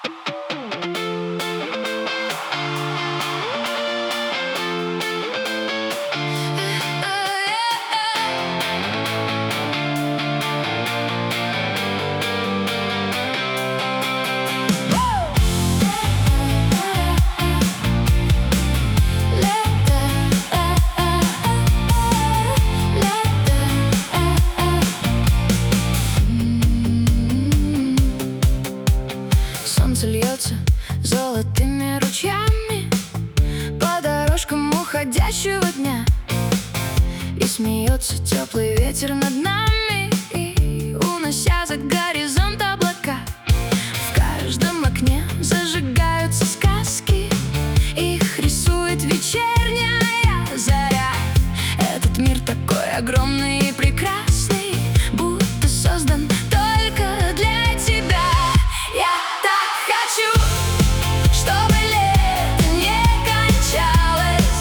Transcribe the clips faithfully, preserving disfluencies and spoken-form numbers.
Солнце льется золотыми ручьями по дорожкам уходящего дня, и смеется теплый ветер над нами, и унося за горизонт облака. В каждом окне зажигаются сказки, их рисует вечерняя заря. Этот мир такой огромный и прекрасный, будто создан только для тебя. Я так хочу, чтобы лето не кончалось,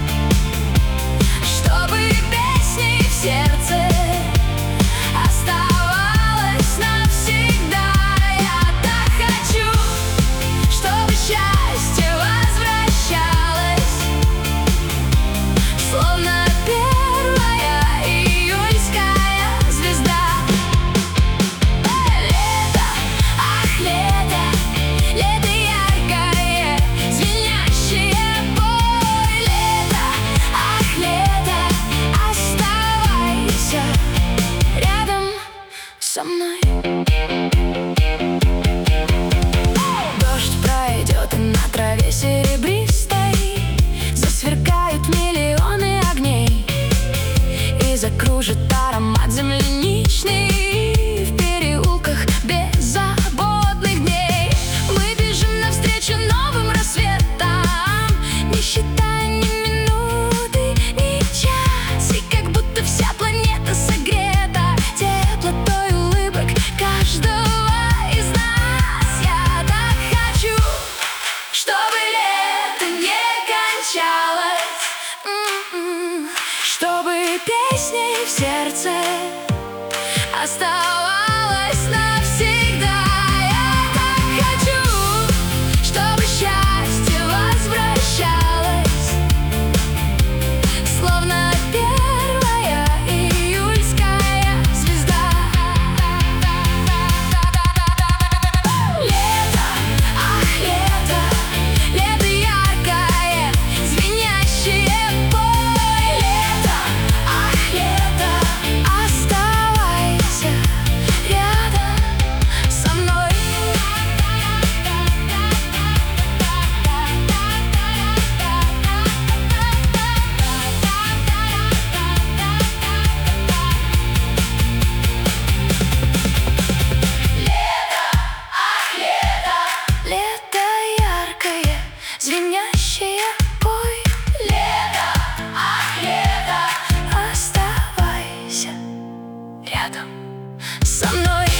чтобы песней в сердце оставалось навсегда. Я так хочу, чтобы счастье возвращалось, словно первая июльская звезда. Лето, ах, лето, лето яркое, звенящее, пой. Лето, ах, лето, оставайся рядом со мной. Дождь пройдет, и на траве серебристой засверкают миллионы огней, и закружит аромат земляничный в переулках беззаботных дней. Мы бежим навстречу новым рассветам, не считая ни минуты, ни час, и как будто вся планета согрета теплотой улыбок каждого из нас. Я так хочу, чтобы лето не кончалось, м-м, чтобы песней в сердце оставалось навсегда. Я так хочу, чтобы счастье возвращалось, словно первая июльская звезда. Лето, ах, лето, лето яркое, звенящее, пой. Лето, ах, лето, оставайся рядом со мной. Лето яркое, звенящее, пой. Лето, ах, лето, оставайся рядом со мной.